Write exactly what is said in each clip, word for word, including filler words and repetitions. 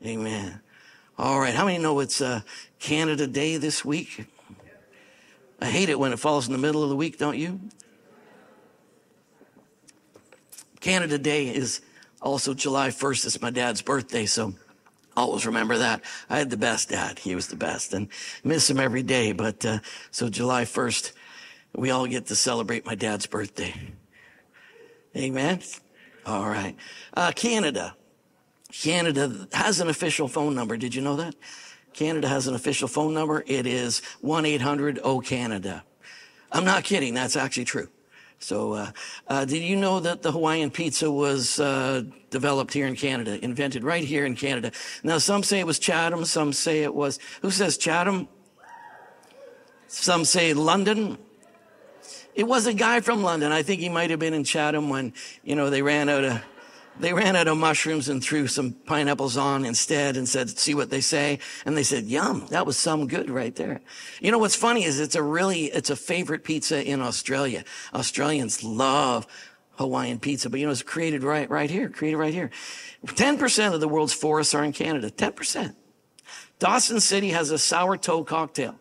Amen. All right. How many know it's uh, Canada Day this week? I hate it when it falls in the middle of the week, don't you? Canada Day is also July first. It's my dad's birthday, so always remember that. I had the best dad. He was the best, and miss him every day. But uh, so July first, we all get to celebrate my dad's birthday. Amen. All right. Uh, Canada. Canada has an official phone number. Did you know that? Canada has an official phone number. It is one eight hundred O Canada. I'm not kidding. That's actually true. So, uh, uh, did you know that the Hawaiian pizza was uh, developed here in Canada, invented right here in Canada? Now, some say it was Chatham. Some say it was, who says Chatham? Some say London. It was a guy from London. I think he might have been in Chatham when, you know, they ran out of, they ran out of mushrooms and threw some pineapples on instead and said, see what they say. And they said, yum, that was some good right there. You know, what's funny is it's a really, it's a favorite pizza in Australia. Australians love Hawaiian pizza, but you know, it's created right, right here, created right here. ten percent of the world's forests are in Canada, ten percent. Dawson City has a sour toe cocktail.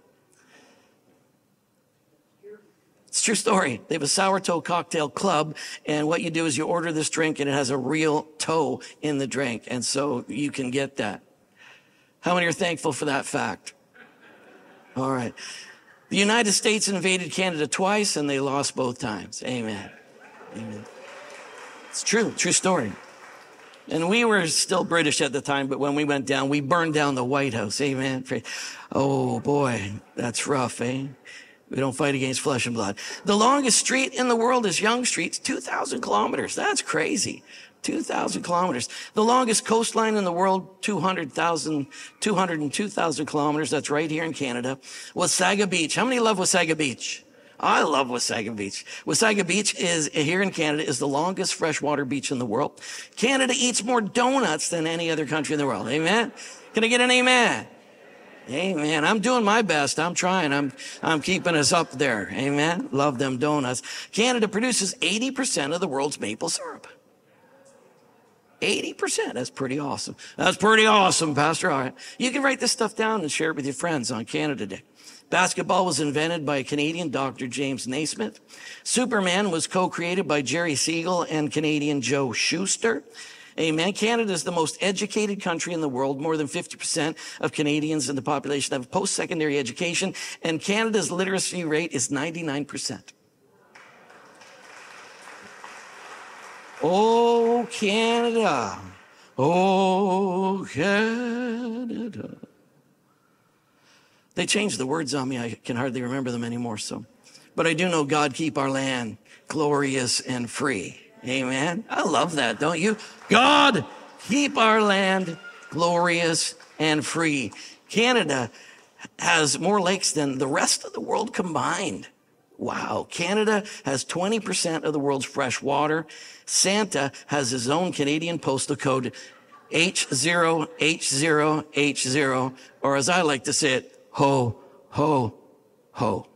It's a true story. They have a sour toe cocktail club, and what you do is you order this drink, and it has a real toe in the drink, and so you can get that. How many are thankful for that fact? All right. The United States invaded Canada twice, and they lost both times. Amen. Amen. It's true. True story. And we were still British at the time, but when we went down, we burned down the White House. Amen. Oh, boy. That's rough, eh? We don't fight against flesh and blood. The longest street in the world is Yonge Street, two thousand kilometers. That's crazy. two thousand kilometers. The longest coastline in the world, two hundred thousand, two hundred two thousand kilometers. That's right here in Canada. Wasaga Beach. How many love Wasaga Beach? I love Wasaga Beach. Wasaga Beach is here in Canada is the longest freshwater beach in the world. Canada eats more donuts than any other country in the world. Amen. Can I get an amen? Amen. I'm doing my best. I'm trying. I'm, I'm keeping us up there. Amen. Love them donuts. Canada produces eighty percent of the world's maple syrup. eighty percent. That's pretty awesome. That's pretty awesome, Pastor. All right. You can write this stuff down and share it with your friends on Canada Day. Basketball was invented by a Canadian, Doctor James Naismith. Superman was co-created by Jerry Siegel and Canadian Joe Shuster. Amen. Canada is the most educated country in the world. More than fifty percent of Canadians in the population have post-secondary education, and Canada's literacy rate is ninety-nine percent. Oh, Canada. Oh, Canada. They changed the words on me. I can hardly remember them anymore. So, but I do know God keep our land glorious and free. Amen. I love that, don't you? God, keep our land glorious and free. Canada has more lakes than the rest of the world combined. Wow. Canada has twenty percent of the world's fresh water. Santa has his own Canadian postal code, H zero H zero H zero, or as I like to say it, ho, ho, ho.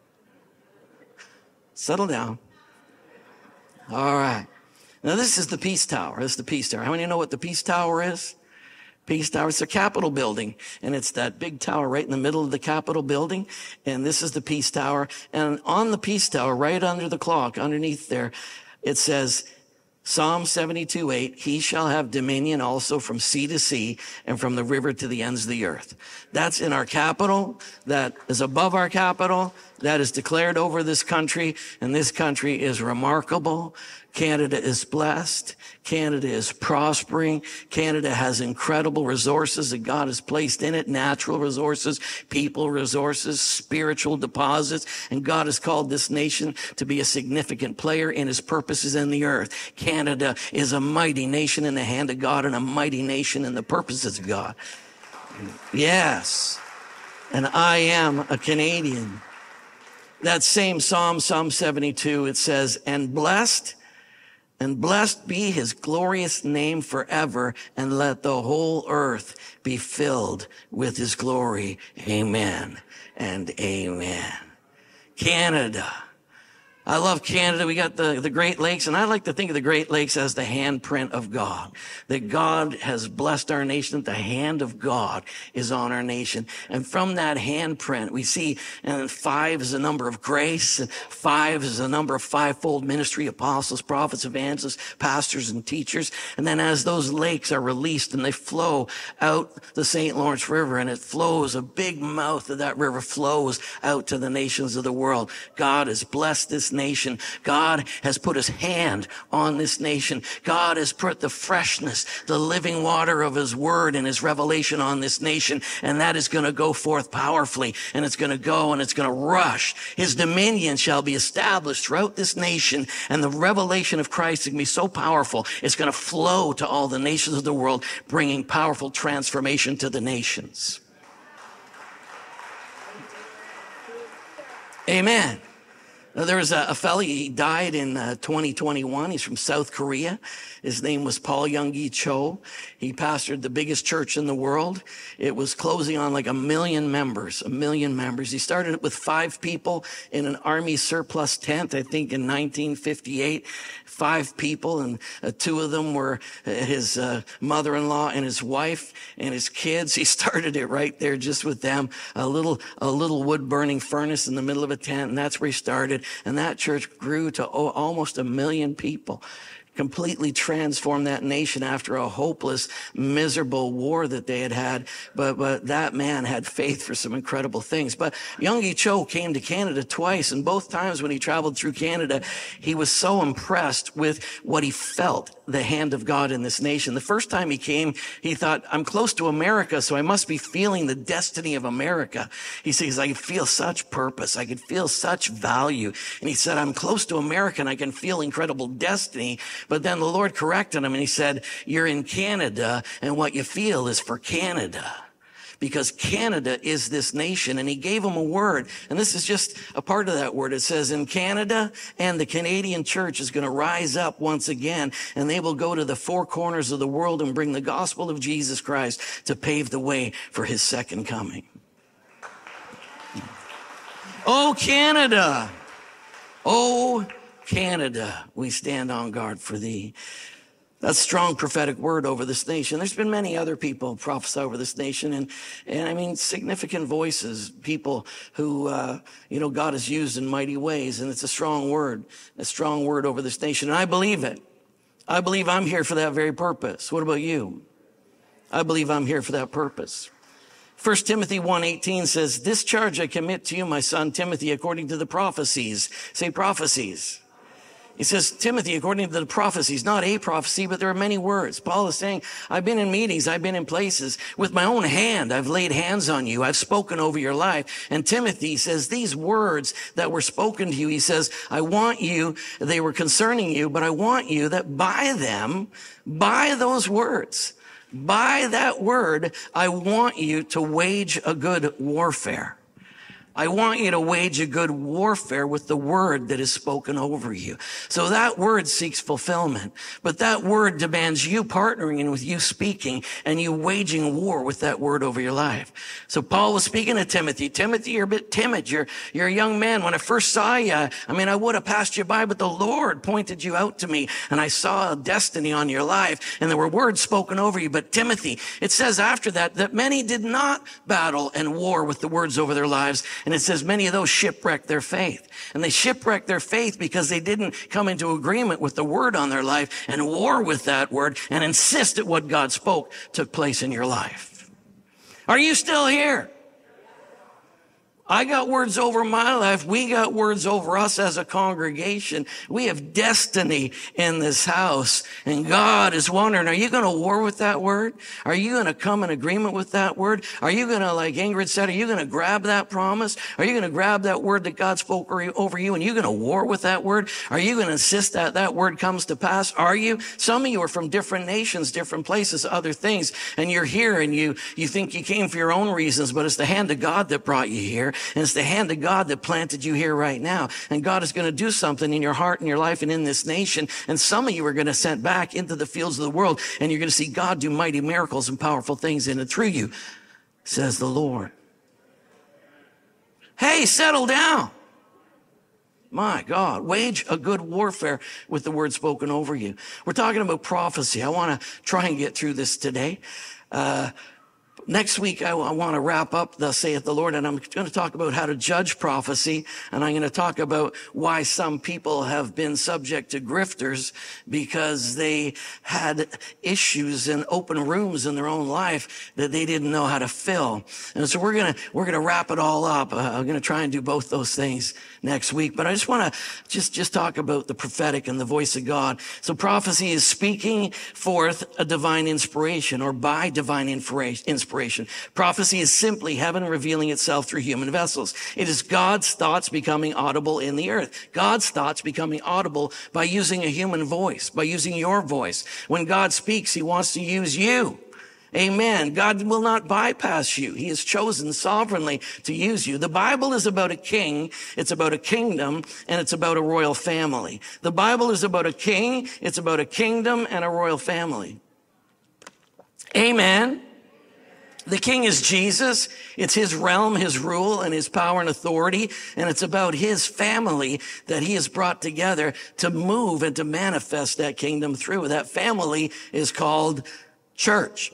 Settle down. All right. Now, this is the Peace Tower. This is the Peace Tower. How many know what the Peace Tower is? Peace Tower. It's a Capitol building, and it's that big tower right in the middle of the Capitol building, and this is the Peace Tower. And on the Peace Tower, right under the clock, underneath there, it says, Psalm seventy-two eight, he shall have dominion also from sea to sea and from the river to the ends of the earth. That's in our capital. That is above our capital. That is declared over this country. And this country is remarkable. Canada is blessed. Canada is prospering. Canada has incredible resources that God has placed in it. Natural resources, people resources, spiritual deposits. And God has called this nation to be a significant player in his purposes in the earth. Canada is a mighty nation in the hand of God and a mighty nation in the purposes of God. Yes. And I am a Canadian. That same Psalm, Psalm seventy-two, it says, and blessed And blessed be his glorious name forever, and let the whole earth be filled with his glory. Amen and amen. Canada. I love Canada. We got the, the Great Lakes, and I like to think of the Great Lakes as the handprint of God. That God has blessed our nation. The hand of God is on our nation. And from that handprint, we see and five is the number of grace. And five is the number of fivefold ministry, apostles, prophets, evangelists, pastors, and teachers. And then as those lakes are released and they flow out the Saint Lawrence River, and it flows, a big mouth of that river flows out to the nations of the world. God has blessed this nation. God has put his hand on this nation. God has put the freshness, the living water of his word and his revelation on this nation. And that is going to go forth powerfully, and it's going to go and it's going to rush. His dominion shall be established throughout this nation, and the revelation of Christ is going to be so powerful. It's going to flow to all the nations of the world, bringing powerful transformation to the nations. Amen. There was a, a fellow, he died in uh, twenty twenty-one. He's from South Korea. His name was Paul Young-gi Cho. He pastored the biggest church in the world. It was closing on like a million members, a million members. He started it with five people in an army surplus tent, I think in nineteen fifty-eight. Five people, and uh, two of them were his uh, mother-in-law and his wife and his kids. He started it right there just with them, a little a little wood-burning furnace in the middle of a tent, and that's where he started. And that church grew to oh, almost a million people. Completely transformed that nation after a hopeless, miserable war that they had had. But, but that man had faith for some incredible things. But Young-gi Cho came to Canada twice, and both times when he traveled through Canada, he was so impressed with what he felt, the hand of God in this nation. The first time he came, he thought, I'm close to America, so I must be feeling the destiny of America. He says, I can feel such purpose. I can feel such value. And he said, I'm close to America, and I can feel incredible destiny. But then the Lord corrected him, and he said, you're in Canada, and what you feel is for Canada. Because Canada is this nation. And he gave him a word. And this is just a part of that word. It says, in Canada, and the Canadian church is going to rise up once again, and they will go to the four corners of the world and bring the gospel of Jesus Christ to pave the way for his second coming. Oh, Canada. Oh, Canada, we stand on guard for thee. That's strong prophetic word over this nation. There's been many other people prophesy over this nation, and, and I mean, significant voices, people who, uh, you know, God has used in mighty ways, and it's a strong word, a strong word over this nation. And I believe it. I believe I'm here for that very purpose. What about you? I believe I'm here for that purpose. First Timothy one eighteen says, this charge I commit to you, my son Timothy, according to the prophecies. Say prophecies. He says, Timothy, according to the prophecies, not a prophecy, but there are many words. Paul is saying, I've been in meetings, I've been in places with my own hand. I've laid hands on you. I've spoken over your life. And Timothy says, these words that were spoken to you, he says, I want you, they were concerning you, but I want you that by them, by those words, by that word, I want you to wage a good warfare. I want you to wage a good warfare with the word that is spoken over you. So that word seeks fulfillment, but that word demands you partnering in with you speaking and you waging war with that word over your life. So Paul was speaking to Timothy. Timothy, you're a bit timid. You're, you're a young man. When I first saw you, I mean, I would have passed you by, but the Lord pointed you out to me, and I saw a destiny on your life, and there were words spoken over you. But Timothy, it says after that, that many did not battle and war with the words over their lives. And it says many of those shipwrecked their faith. And they shipwrecked their faith because they didn't come into agreement with the word on their life and war with that word and insist that what God spoke took place in your life. Are you still here? I got words over my life. We got words over us as a congregation. We have destiny in this house. And God is wondering, are you going to war with that word? Are you going to come in agreement with that word? Are you going to, like Ingrid said, are you going to grab that promise? Are you going to grab that word that God spoke over you and you're going to war with that word? Are you going to insist that that word comes to pass? Are you? Some of you are from different nations, different places, other things. And you're here and you, you think you came for your own reasons, but it's the hand of God that brought you here. And it's the hand of God that planted you here right now. And God is going to do something in your heart and your life and in this nation. And some of you are going to send back into the fields of the world. And you're going to see God do mighty miracles and powerful things in and through you, says the Lord. Hey, settle down. My God, wage a good warfare with the word spoken over you. We're talking about prophecy. I want to try and get through this today. Uh, Next week, I, I want to wrap up, thus saith the Lord, and I'm going to talk about how to judge prophecy, and I'm going to talk about why some people have been subject to grifters because they had issues in open rooms in their own life that they didn't know how to fill. And so we're going to, we're going to wrap it all up. Uh, I'm going to try and do both those things next week, but I just want to just, just talk about the prophetic and the voice of God. So prophecy is speaking forth a divine inspiration or by divine inspiration. Prophecy is simply heaven revealing itself through human vessels. It is God's thoughts becoming audible in the earth. God's thoughts becoming audible by using a human voice, by using your voice. When God speaks, he wants to use you. Amen. God will not bypass you. He has chosen sovereignly to use you. The Bible is about a king, it's about a kingdom, and it's about a royal family. The Bible is about a king, it's about a kingdom and a royal family. Amen. The king is Jesus. It's his realm, his rule, and his power and authority. And it's about his family that he has brought together to move and to manifest that kingdom through. That family is called church.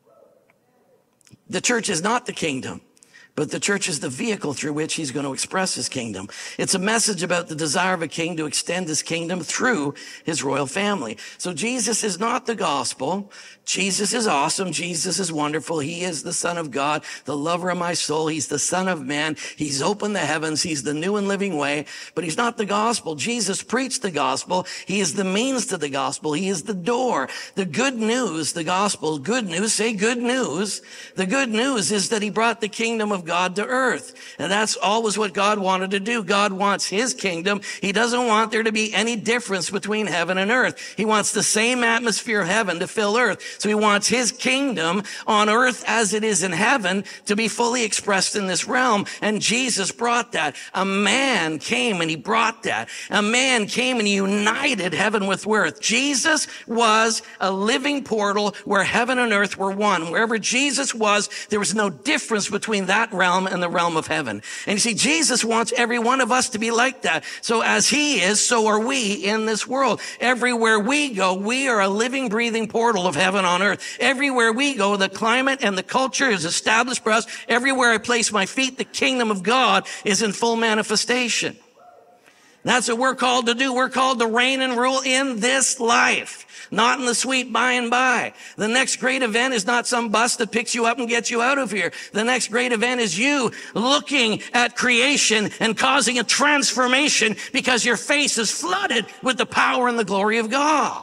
The church is not the kingdom, but the church is the vehicle through which he's going to express his kingdom. It's a message about the desire of a king to extend his kingdom through his royal family. So Jesus is not the gospel. Jesus is awesome. Jesus is wonderful. He is the Son of God, the lover of my soul. He's the Son of Man. He's opened the heavens. He's the new and living way, but he's not the gospel. Jesus preached the gospel. He is the means to the gospel. He is the door. The good news, the gospel, good news, say good news. The good news is that he brought the kingdom of God to earth. And that's always what God wanted to do. God wants his kingdom. He doesn't want there to be any difference between heaven and earth. He wants the same atmosphere of heaven to fill earth. So he wants his kingdom on earth as it is in heaven to be fully expressed in this realm. And Jesus brought that. A man came and he brought that. A man came and he united heaven with earth. Jesus was a living portal where heaven and earth were one. Wherever Jesus was, there was no difference between that realm and the realm of heaven. And you see, Jesus wants every one of us to be like that. So as he is, so are we in this world. Everywhere we go, we are a living, breathing portal of heaven on earth. Everywhere we go, the climate and the culture is established for us. Everywhere I place my feet, the kingdom of God is in full manifestation. That's what we're called to do. We're called to reign and rule in this life, not in the sweet by and by. The next great event is not some bus that picks you up and gets you out of here. The next great event is you looking at creation and causing a transformation because your face is flooded with the power and the glory of God.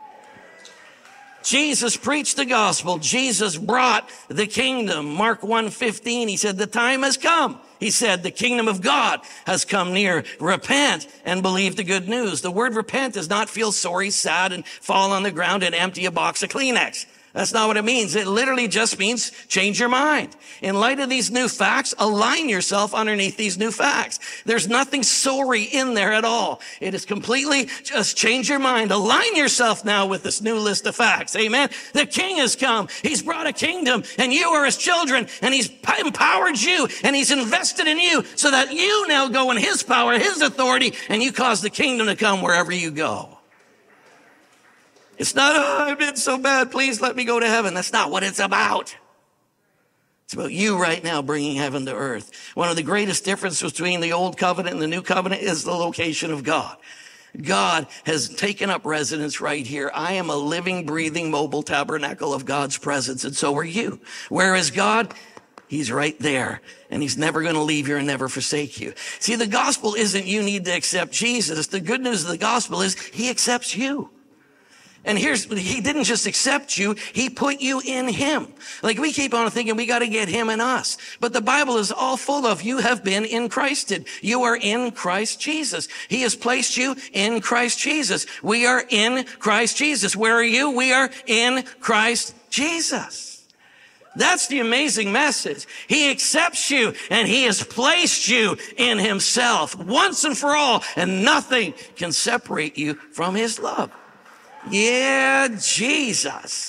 Jesus preached the gospel. Jesus brought the kingdom. Mark one fifteen, he said, the time has come. He said, the kingdom of God has come near. Repent and believe the good news. The word repent does not feel sorry, sad, and fall on the ground and empty a box of Kleenex. That's not what it means. It literally just means change your mind. In light of these new facts, align yourself underneath these new facts. There's nothing sorry in there at all. It is completely just change your mind. Align yourself now with this new list of facts. Amen. The king has come. He's brought a kingdom and you are his children and he's empowered you and he's invested in you so that you now go in his power, his authority, and you cause the kingdom to come wherever you go. It's not, oh, I've been so bad, please let me go to heaven. That's not what it's about. It's about you right now bringing heaven to earth. One of the greatest differences between the old covenant and the new covenant is the location of God. God has taken up residence right here. I am a living, breathing, mobile tabernacle of God's presence, and so are you. Where is God? He's right there, and he's never going to leave you and never forsake you. See, the gospel isn't you need to accept Jesus. The good news of the gospel is he accepts you. And here's, he didn't just accept you, he put you in him. Like we keep on thinking we got to get him in us. But the Bible is all full of you have been in Christed. You are in Christ Jesus. He has placed you in Christ Jesus. We are in Christ Jesus. Where are you? We are in Christ Jesus. That's the amazing message. He accepts you and he has placed you in himself once and for all, and nothing can separate you from his love. Yeah, Jesus.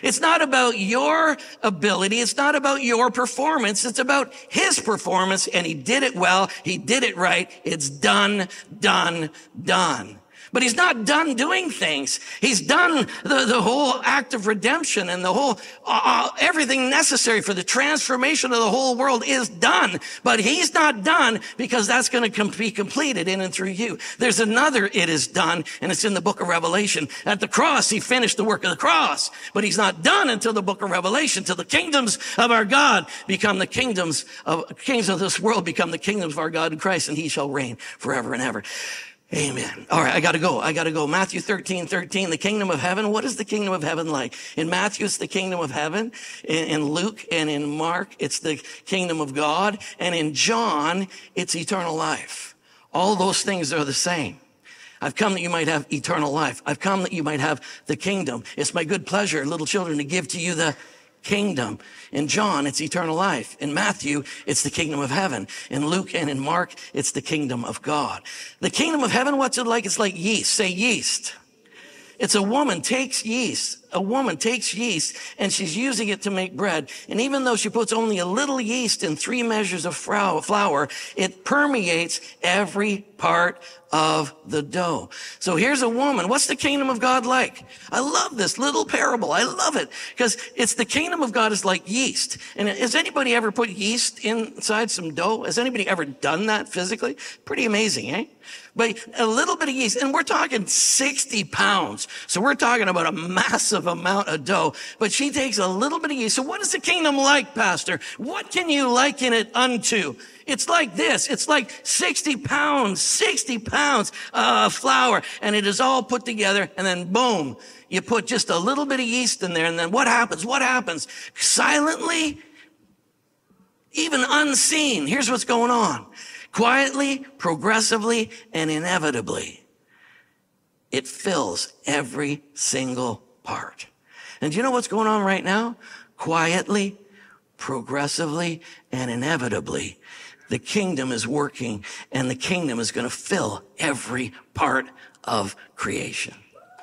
It's not about your ability. It's not about your performance. It's about his performance, and he did it well. He did it right. It's done, done, done. But he's not done doing things. He's done the, the whole act of redemption, and the whole, uh, everything necessary for the transformation of the whole world is done. But he's not done, because that's going to com- be completed in and through you. There's another it is done, and it's in the book of Revelation. At the cross, he finished the work of the cross. But he's not done until the book of Revelation, till the kingdoms of our God become the kingdoms of, kings of this world become the kingdoms of our God in Christ, and he shall reign forever and ever. Amen. All right, I gotta go. I gotta go. Matthew thirteen, thirteen, the kingdom of heaven. What is the kingdom of heaven like? In Matthew, it's the kingdom of heaven. In, in Luke and in Mark, it's the kingdom of God. And in John, it's eternal life. All those things are the same. I've come that you might have eternal life. I've come that you might have the kingdom. It's my good pleasure, little children, to give to you the kingdom. In John, it's eternal life. In Matthew, it's the kingdom of heaven. In Luke and in Mark, it's the kingdom of God. The kingdom of heaven, what's it like? It's like yeast. Say yeast. It's a woman takes yeast. A woman takes yeast, and she's using it to make bread. And even though she puts only a little yeast in three measures of flour, it permeates every part of the dough. So here's a woman. What's the kingdom of God like? I love this little parable. I love it, because it's the kingdom of God is like yeast. And has anybody ever put yeast inside some dough? Has anybody ever done that physically? Pretty amazing, eh? But a little bit of yeast, and we're talking sixty pounds. So we're talking about a massive amount of dough. But she takes a little bit of yeast. So what is the kingdom like, Pastor? What can you liken it unto? It's like this. It's like sixty pounds, sixty pounds of flour, and it is all put together, and then boom, you put just a little bit of yeast in there, and then what happens? What happens? Silently, even unseen, here's what's going on. Quietly, progressively, and inevitably, it fills every single part. And do you know what's going on right now? Quietly, progressively, and inevitably, the kingdom is working, and the kingdom is going to fill every part of creation.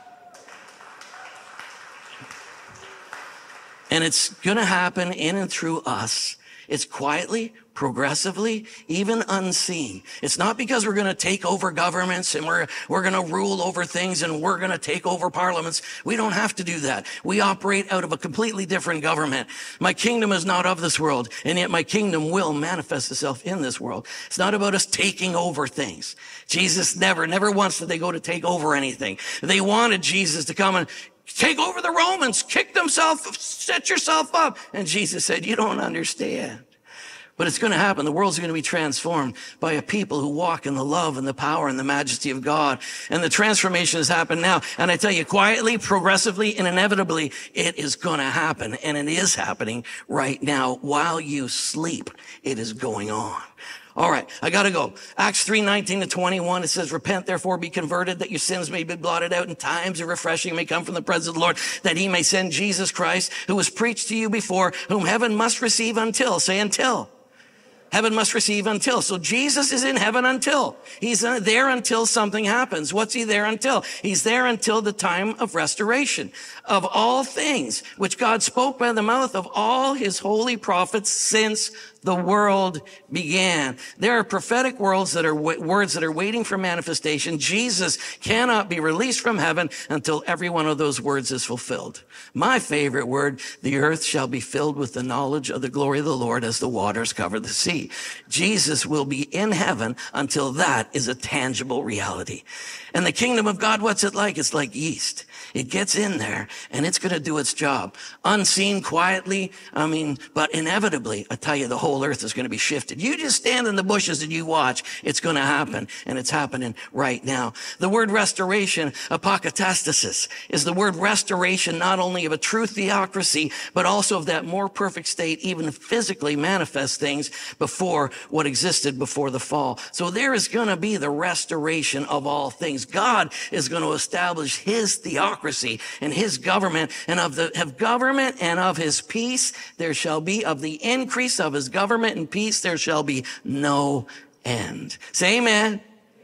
And it's going to happen in and through us. It's quietly, progressively, even unseen. It's not because we're going to take over governments and we're, we're going to rule over things and we're going to take over parliaments. We don't have to do that. We operate out of a completely different government. My kingdom is not of this world, and yet my kingdom will manifest itself in this world. It's not about us taking over things. Jesus never, never once did they go to take over anything. They wanted Jesus to come and take over the Romans, kick themselves, set yourself up. And Jesus said, you don't understand. But it's going to happen. The world's going to be transformed by a people who walk in the love and the power and the majesty of God. And the transformation has happened now. And I tell you, quietly, progressively, and inevitably, it is going to happen. And it is happening right now. While you sleep, it is going on. All right, I got to go. Acts three, nineteen to twenty-one, it says, repent, therefore be converted, that your sins may be blotted out, and times of refreshing may come from the presence of the Lord, that he may send Jesus Christ, who was preached to you before, whom heaven must receive until. Say until. Heaven must receive until. So Jesus is in heaven until. He's there until something happens. What's he there until? He's there until the time of restoration of all things, which God spoke by the mouth of all his holy prophets since the world began. There are prophetic words that are words that are waiting for manifestation. Jesus cannot be released from heaven until every one of those words is fulfilled. My favorite word, the earth shall be filled with the knowledge of the glory of the Lord as the waters cover the sea. Jesus will be in heaven until that is a tangible reality. And the kingdom of God, what's it like? It's like yeast. It gets in there and it's going to do its job. Unseen, quietly, I mean, but inevitably, I tell you, the whole earth is going to be shifted. You just stand in the bushes and you watch. It's going to happen, and it's happening right now. The word restoration, apokatastasis, is the word restoration not only of a true theocracy, but also of that more perfect state, even physically manifest things before what existed before the fall. So there is going to be the restoration of all things. God is going to establish his theocracy and his government, and of the of government and of his peace there shall be, of the increase of his government and peace there shall be no end. Say amen.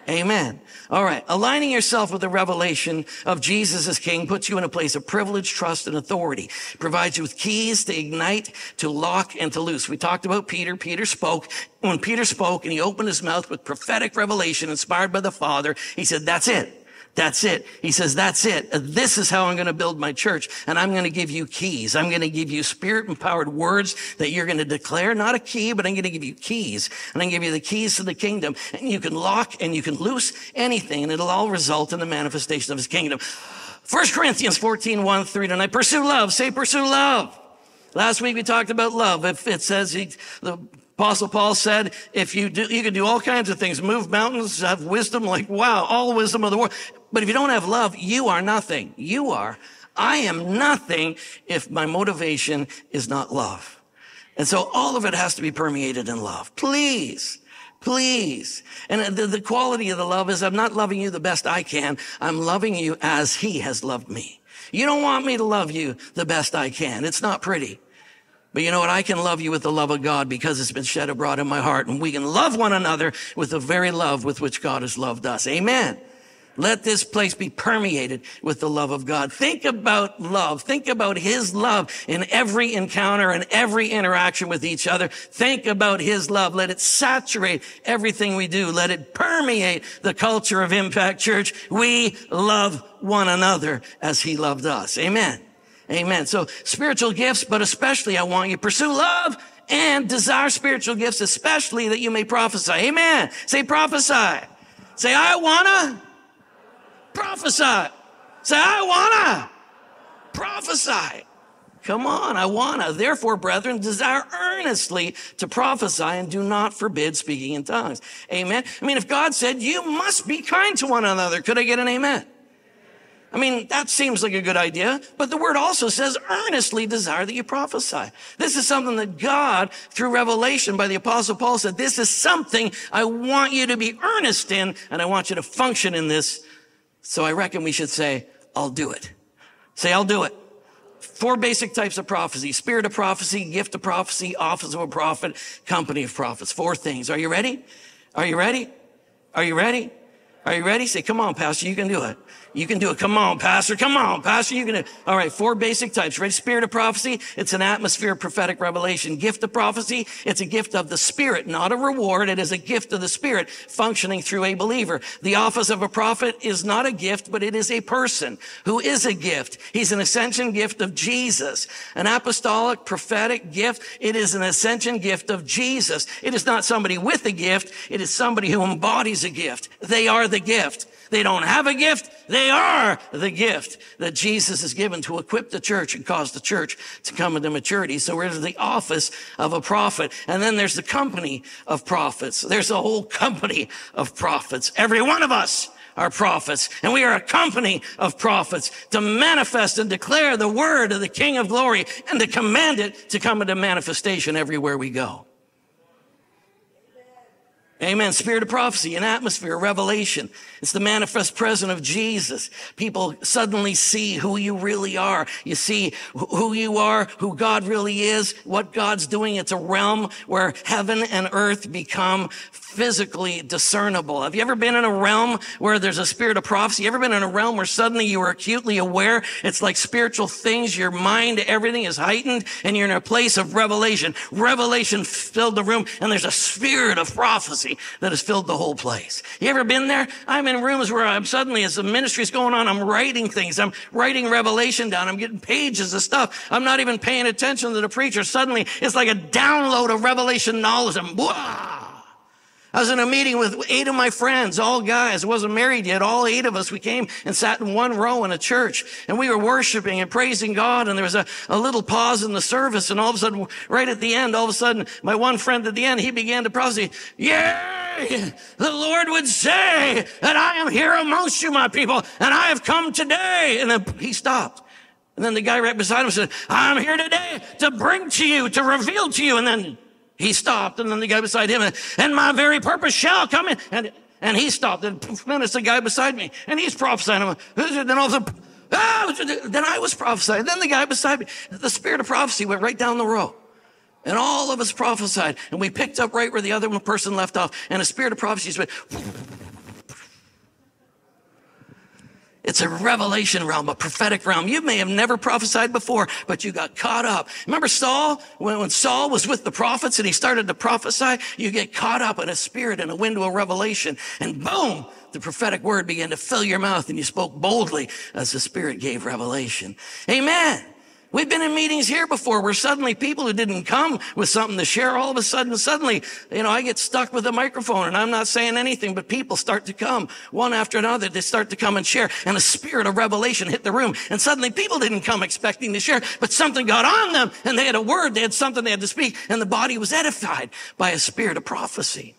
Amen. All right. Aligning yourself with the revelation of Jesus as King puts you in a place of privilege, trust, and authority. Provides you with keys to ignite, to lock, and to loose. We talked about Peter. Peter spoke. When Peter spoke and he opened his mouth with prophetic revelation inspired by the Father, he said, that's it. That's it. He says, that's it. This is how I'm going to build my church. And I'm going to give you keys. I'm going to give you spirit-empowered words that you're going to declare. Not a key, but I'm going to give you keys. And I'm going to give you the keys to the kingdom. And you can lock and you can loose anything. And it'll all result in the manifestation of his kingdom. First Corinthians fourteen, one through tonight. Pursue love. Say pursue love. Last week we talked about love. If it says he, the Apostle Paul said, if you do, you can do all kinds of things, move mountains, have wisdom, like, wow, all the wisdom of the world. But if you don't have love, you are nothing. You are. I am nothing if my motivation is not love. And so all of it has to be permeated in love. Please, please. And the, the quality of the love is I'm not loving you the best I can. I'm loving you as he has loved me. You don't want me to love you the best I can. It's not pretty. But you know what? I can love you with the love of God because it's been shed abroad in my heart. And we can love one another with the very love with which God has loved us. Amen. Let this place be permeated with the love of God. Think about love. Think about his love in every encounter and every interaction with each other. Think about his love. Let it saturate everything we do. Let it permeate the culture of Impact Church. We love one another as he loved us. Amen. Amen. So spiritual gifts, but especially I want you to pursue love and desire spiritual gifts, especially that you may prophesy. Amen. Say prophesy. Say, I wanna prophesy. Say, I wanna prophesy. Come on, I wanna. Therefore, brethren, desire earnestly to prophesy and do not forbid speaking in tongues. Amen. I mean, if God said, you must be kind to one another, could I get an amen? I mean, that seems like a good idea, but the word also says earnestly desire that you prophesy. This is something that God, through revelation by the Apostle Paul, said, this is something I want you to be earnest in, and I want you to function in this. So I reckon we should say, I'll do it. Say, I'll do it. Four basic types of prophecy: spirit of prophecy, gift of prophecy, office of a prophet, company of prophets. Four things. Are you ready? Are you ready? Are you ready? Are you ready? Say, come on, Pastor, you can do it. You can do it. Come on, Pastor. Come on, Pastor. You can do it. All right. Four basic types. Ready? Spirit of prophecy. It's an atmosphere of prophetic revelation. Gift of prophecy. It's a gift of the Spirit, not a reward. It is a gift of the Spirit functioning through a believer. The office of a prophet is not a gift, but it is a person who is a gift. He's an ascension gift of Jesus. An apostolic prophetic gift. It is an ascension gift of Jesus. It is not somebody with a gift. It is somebody who embodies a gift. They are the gift. They don't have a gift. They are the gift that Jesus has given to equip the church and cause the church to come into maturity. So there's the office of a prophet. And then there's the company of prophets. There's a whole company of prophets. Every one of us are prophets. And we are a company of prophets to manifest and declare the word of the King of Glory and to command it to come into manifestation everywhere we go. Amen. Spirit of prophecy, an atmosphere, a revelation. It's the manifest presence of Jesus. People suddenly see who you really are. You see who you are, who God really is, what God's doing. It's a realm where heaven and earth become physically discernible. Have you ever been in a realm where there's a spirit of prophecy? You ever been in a realm where suddenly you are acutely aware? It's like spiritual things. Your mind, everything is heightened, and you're in a place of revelation. Revelation filled the room, and there's a spirit of prophecy that has filled the whole place. You ever been there? I'm in rooms where I'm suddenly, as the ministry's going on, I'm writing things. I'm writing revelation down. I'm getting pages of stuff. I'm not even paying attention to the preacher. Suddenly, it's like a download of revelation knowledge. And wow! I was in a meeting with eight of my friends, all guys. I wasn't married yet. All eight of us, we came and sat in one row in a church, and we were worshiping and praising God. And there was a, a little pause in the service, and all of a sudden, right at the end, all of a sudden, my one friend at the end, he began to prophesy, "Yea, the Lord would say that I am here amongst you, my people, and I have come today." And then he stopped. And then the guy right beside him said, "I'm here today to bring to you, to reveal to you." And then he stopped, and then the guy beside him, "And my very purpose shall come in." And, and he stopped, and then it's the guy beside me, and he's prophesying. Then all of a sudden, ah, then I was prophesying. Then the guy beside me, the spirit of prophecy went right down the row. And all of us prophesied, and we picked up right where the other person left off, and the spirit of prophecy went It's a revelation realm, a prophetic realm. You may have never prophesied before, but you got caught up. Remember Saul? When, when Saul was with the prophets and he started to prophesy, you get caught up in a spirit and a window of revelation. And boom, the prophetic word began to fill your mouth and you spoke boldly as the Spirit gave revelation. Amen. We've been in meetings here before where suddenly people who didn't come with something to share, all of a sudden, suddenly, you know, I get stuck with a microphone and I'm not saying anything, but people start to come one after another. They start to come and share, and a spirit of revelation hit the room. And suddenly people didn't come expecting to share, but something got on them and they had a word. They had something they had to speak, and the body was edified by a spirit of prophecy.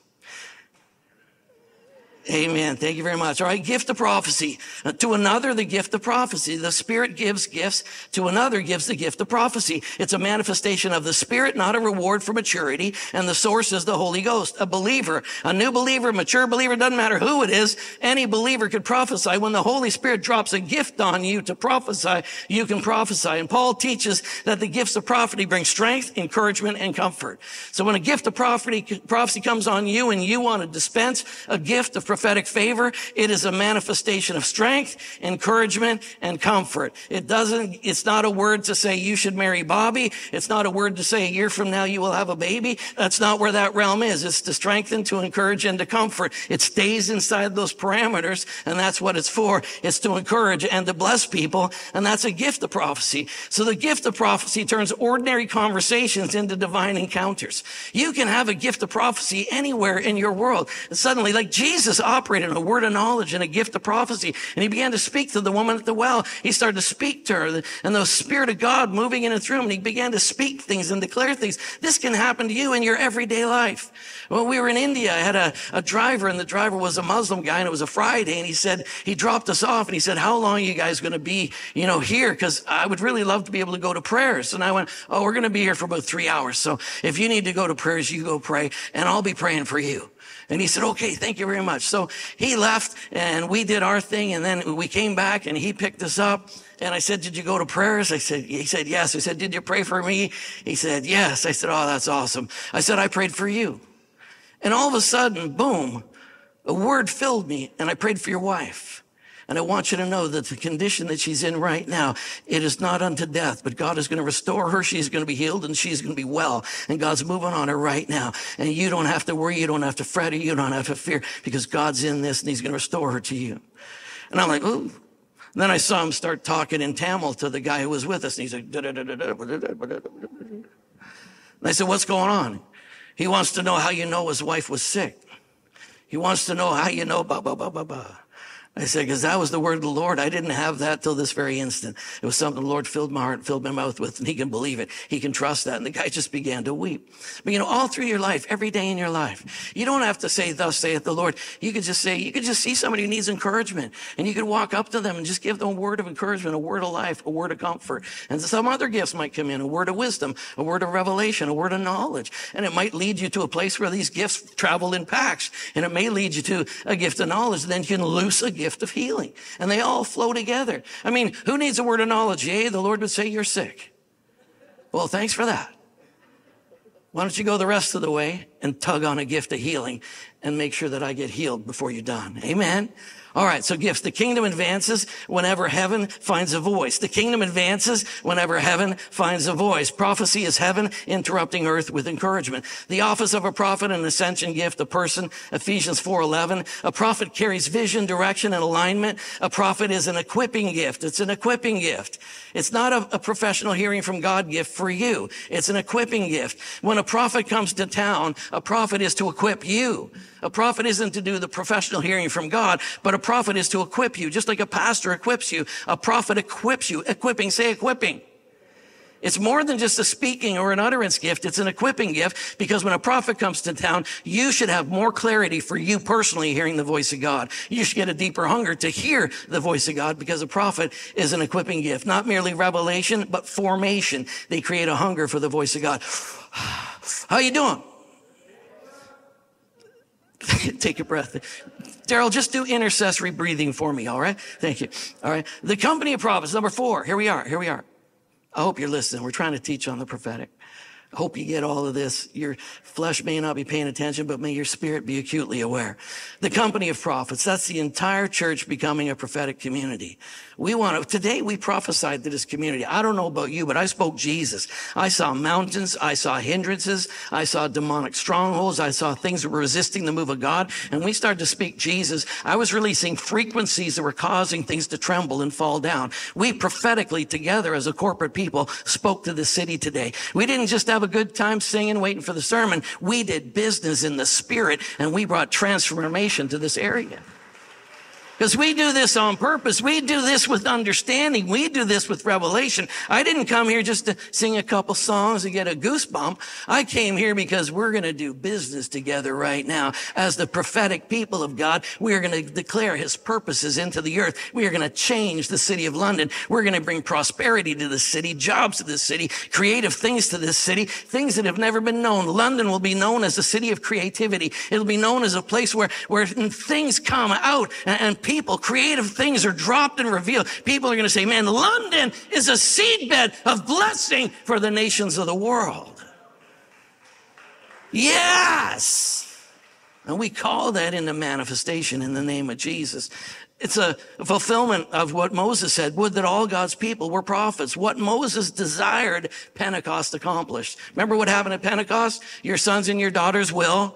Amen. Thank you very much. All right. Gift of prophecy. Uh, to another, the gift of prophecy. The Spirit gives gifts. To another gives the gift of prophecy. It's a manifestation of the Spirit, not a reward for maturity. And the source is the Holy Ghost. A believer, a new believer, mature believer, doesn't matter who it is. Any believer could prophesy. When the Holy Spirit drops a gift on you to prophesy, you can prophesy. And Paul teaches that the gifts of prophecy bring strength, encouragement, and comfort. So when a gift of prophecy, prophecy comes on you and you want to dispense a gift of prophetic favor, it is a manifestation of strength, encouragement, and comfort. It doesn't, it's not a word to say you should marry Bobby. It's not a word to say a year from now you will have a baby. That's not where that realm is. It's to strengthen, to encourage, and to comfort. It stays inside those parameters, and that's what it's for. It's to encourage and to bless people, and that's a gift of prophecy. So the gift of prophecy turns ordinary conversations into divine encounters. You can have a gift of prophecy anywhere in your world. And suddenly, like Jesus operated in a word of knowledge and a gift of prophecy. And he began to speak to the woman at the well. He started to speak to her, and the Spirit of God moving in its room, and he began to speak things and declare things. This can happen to you in your everyday life. When we were in India, I had a, a driver, and the driver was a Muslim guy, and it was a Friday, and he said, he dropped us off, and he said, how long are you guys going to be, you know, here? Because I would really love to be able to go to prayers. And I went, oh, we're going to be here for about three hours. So if you need to go to prayers, you go pray, and I'll be praying for you. And he said, okay, thank you very much. So he left and we did our thing. And then we came back and he picked us up. And I said, did you go to prayers? I said, he said, yes. I said, did you pray for me? He said, yes. I said, oh, that's awesome. I said, I prayed for you. And all of a sudden, boom, a word filled me, and I prayed for your wife. And I want you to know that the condition that she's in right now, it is not unto death, but God is going to restore her. She's going to be healed and she's going to be well. And God's moving on her right now. And you don't have to worry. You don't have to fret. You don't have to fear, because God's in this and he's going to restore her to you. And I'm like, ooh. And then I saw him start talking in Tamil to the guy who was with us. And he's like, da, da, da, da, da, da, da, da. And I said, what's going on? He wants to know how you know his wife was sick. He wants to know how you know, blah, blah, blah, blah, blah. I said, because that was the word of the Lord. I didn't have that till this very instant. It was something the Lord filled my heart, filled my mouth with, and he can believe it. He can trust that. And the guy just began to weep. But you know, all through your life, every day in your life, you don't have to say, thus saith the Lord. You could just say, you could just see somebody who needs encouragement, and you could walk up to them and just give them a word of encouragement, a word of life, a word of comfort. And some other gifts might come in, a word of wisdom, a word of revelation, a word of knowledge. And it might lead you to a place where these gifts travel in packs. And it may lead you to a gift of knowledge. And then you can loose a gift of healing. And they all flow together. I mean, who needs a word of knowledge? Yea, the Lord would say you're sick. Well, thanks for that. Why don't you go the rest of the way and tug on a gift of healing and make sure that I get healed before you're done. Amen. All right, so gifts. The kingdom advances whenever heaven finds a voice. The kingdom advances whenever heaven finds a voice. Prophecy is heaven interrupting earth with encouragement. The office of a prophet, an ascension gift, a person, Ephesians four eleven. A prophet carries vision, direction, and alignment. A prophet is an equipping gift. It's an equipping gift. It's not a, a professional hearing from God gift for you. It's an equipping gift. When a prophet comes to town, a prophet is to equip you. A prophet isn't to do the professional hearing from God, but a prophet is to equip you. Just like a pastor equips you, a prophet equips you. Equipping, say equipping. It's more than just a speaking or an utterance gift. It's an equipping gift, because when a prophet comes to town, you should have more clarity for you personally hearing the voice of God. You should get a deeper hunger to hear the voice of God, because a prophet is an equipping gift. Not merely revelation, but formation. They create a hunger for the voice of God. How you doing? Take a breath. Daryl, just do intercessory breathing for me, all right? Thank you. All right. The company of prophets, number four. Here we are. Here we are. I hope you're listening. We're trying to teach on the prophetic. Hope you get all of this. Your flesh may not be paying attention, but may your spirit be acutely aware. The company of prophets, that's the entire church becoming a prophetic community. We want to, today we prophesied to this community. I don't know about you, but I spoke Jesus. I saw mountains. I saw hindrances. I saw demonic strongholds. I saw things that were resisting the move of God. And we started to speak Jesus. I was releasing frequencies that were causing things to tremble and fall down. We prophetically together as a corporate people spoke to the city today. We didn't just have a good time singing, waiting for the sermon. We did business in the spirit, and we brought transformation to this area. Because we do this on purpose. We do this with understanding. We do this with revelation. I didn't come here just to sing a couple songs and get a goosebump. I came here because we're going to do business together right now. As the prophetic people of God, we are going to declare his purposes into the earth. We are going to change the city of London. We're going to bring prosperity to the city, jobs to the city, creative things to this city, things that have never been known. London will be known as a city of creativity. It'll be known as a place where, where things come out and, and people, creative things are dropped and revealed. People are going to say, man, London is a seedbed of blessing for the nations of the world. Yes. And we call that into manifestation in the name of Jesus. It's a fulfillment of what Moses said. Would that all God's people were prophets. What Moses desired, Pentecost accomplished. Remember what happened at Pentecost? Your sons and your daughters will.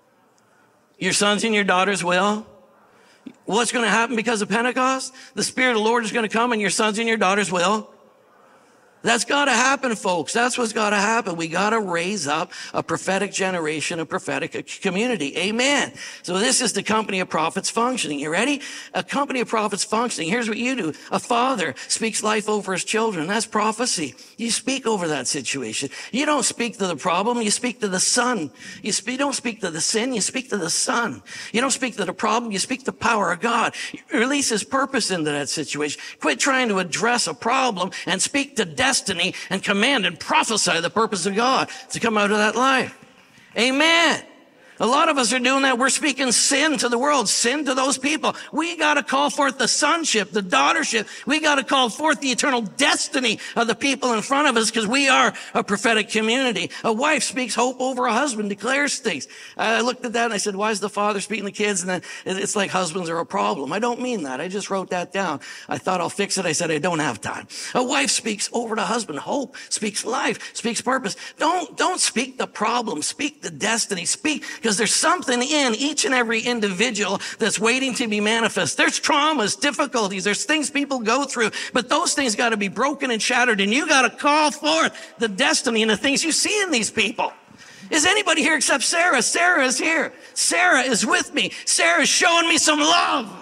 Your sons and your daughters will. What's going to happen because of Pentecost? The Spirit of the Lord is going to come and your sons and your daughters will. That's got to happen, folks. That's what's got to happen. We got to raise up a prophetic generation, a prophetic community. Amen. So this is the company of prophets functioning. You ready? A company of prophets functioning. Here's what you do. A father speaks life over his children. That's prophecy. You speak over that situation. You don't speak to the problem. You speak to the son. You, speak, you don't speak to the sin. You speak to the son. You don't speak to the problem. You speak the power of God. You release his purpose into that situation. Quit trying to address a problem and speak to death. Destiny and command and prophesy the purpose of God to come out of that life. Amen. A lot of us are doing that. We're speaking sin to the world, sin to those people. We got to call forth the sonship, the daughtership. We got to call forth the eternal destiny of the people in front of us because we are a prophetic community. A wife speaks hope over a husband, declares things. I looked at that and I said, why is the father speaking to kids? And then it's like husbands are a problem. I don't mean that. I just wrote that down. I thought I'll fix it. I said, I don't have time. A wife speaks over the husband, hope, speaks life, speaks purpose. Don't, don't speak the problem. Speak the destiny. Speak because there's something in each and every individual that's waiting to be manifest. There's traumas, difficulties, there's things people go through, but those things got to be broken and shattered, and you got to call forth the destiny and the things you see in these people. Is anybody here except Sarah? Sarah is here. Sarah is with me. Sarah is showing me some love.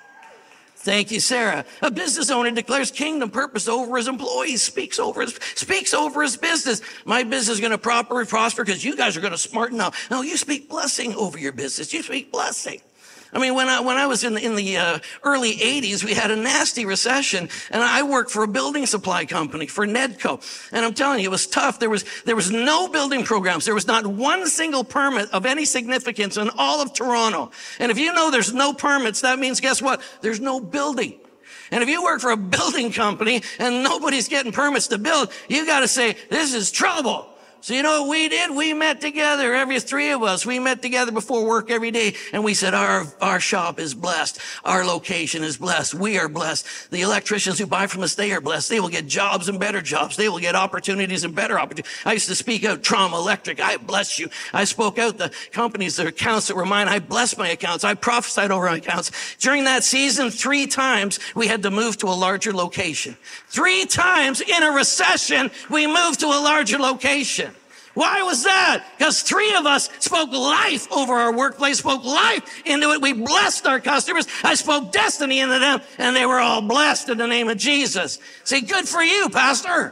Thank you, Sarah. A business owner declares kingdom purpose over his employees, speaks over his, speaks over his business. My business is going to proper, prosper because you guys are going to smarten up. No, you speak blessing over your business. You speak blessing. I mean, when I, when I was in the, in the uh, early eighties, we had a nasty recession, and I worked for a building supply company, for Nedco. And I'm telling you, it was tough. There was, there was no building programs. There was not one single permit of any significance in all of Toronto. And if you know there's no permits, that means, guess what? There's no building. And if you work for a building company and nobody's getting permits to build, you got to say, this is trouble. So you know what we did? We met together, every three of us. We met together before work every day, and we said, our, our shop is blessed. Our location is blessed. We are blessed. The electricians who buy from us, they are blessed. They will get jobs and better jobs. They will get opportunities and better opportunities. I used to speak out, Trauma Electric, I bless you. I spoke out the companies, the accounts that were mine. I blessed my accounts. I prophesied over my accounts. During that season, three times we had to move to a larger location. Three times in a recession, we moved to a larger location. Why was that? Because three of us spoke life over our workplace, spoke life into it. We blessed our customers. I spoke destiny into them, and they were all blessed in the name of Jesus. Say, good for you, Pastor.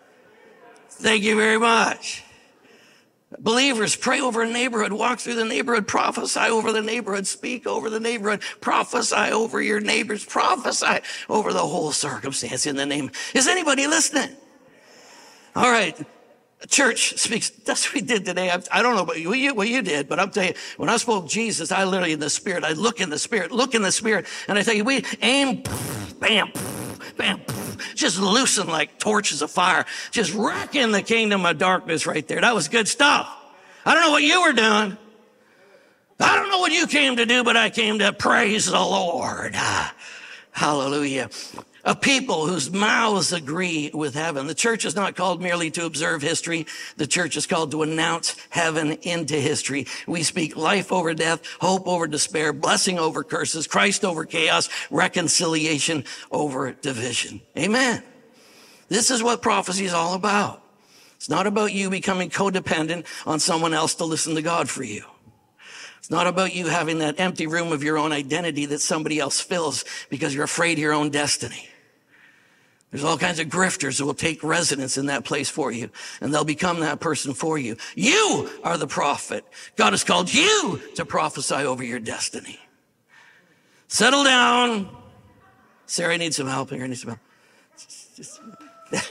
Thank you very much. Believers, pray over a neighborhood, walk through the neighborhood, prophesy over the neighborhood, speak over the neighborhood, prophesy over your neighbors, prophesy over the whole circumstance in the name. Is anybody listening? All right. Church speaks. That's what we did today. I, I don't know about you, what you, what you did, but I'm telling you, when I spoke Jesus, I literally in the spirit, I look in the spirit, look in the spirit, and I tell you, we aim, bam, bam, just loosened like torches of fire, just wrecking the kingdom of darkness right there. That was good stuff. I don't know what you were doing. I don't know what you came to do, but I came to praise the Lord. Ah, hallelujah. A people whose mouths agree with heaven. The church is not called merely to observe history. The church is called to announce heaven into history. We speak life over death, hope over despair, blessing over curses, Christ over chaos, reconciliation over division. Amen. This is what prophecy is all about. It's not about you becoming codependent on someone else to listen to God for you. It's not about you having that empty room of your own identity that somebody else fills because you're afraid of your own destiny. There's all kinds of grifters who will take residence in that place for you, and they'll become that person for you. You are the prophet. God has called you to prophesy over your destiny. Settle down. Sarah needs some help here. I need some help. Just, just.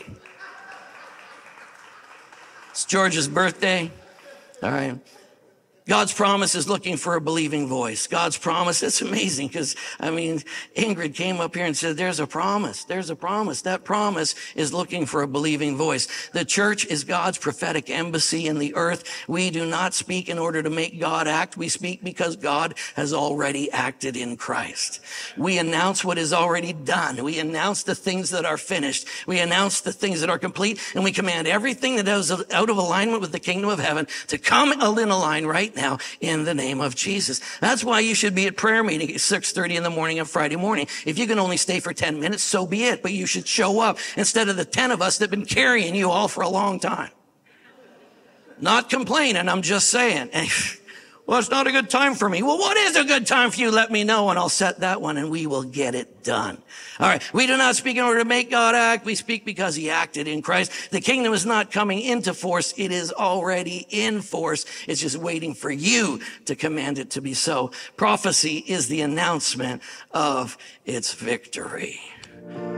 It's George's birthday. All right. God's promise is looking for a believing voice. God's promise, it's amazing because, I mean, Ingrid came up here and said, there's a promise. There's a promise. That promise is looking for a believing voice. The church is God's prophetic embassy in the earth. We do not speak in order to make God act. We speak because God has already acted in Christ. We announce what is already done. We announce the things that are finished. We announce the things that are complete, and we command everything that is out of alignment with the kingdom of heaven to come in a line right now in the name of Jesus. That's why you should be at prayer meeting at six thirty in the morning on Friday morning. If you can only stay for ten minutes, so be it, but you should show up instead of the ten of us that have been carrying you all for a long time. Not complaining, I'm just saying. Well, it's not a good time for me. Well, what is a good time for you? Let me know and I'll set that one and we will get it done. All right. We do not speak in order to make God act. We speak because he acted in Christ. The kingdom is not coming into force. It is already in force. It's just waiting for you to command it to be so. Prophecy is the announcement of its victory.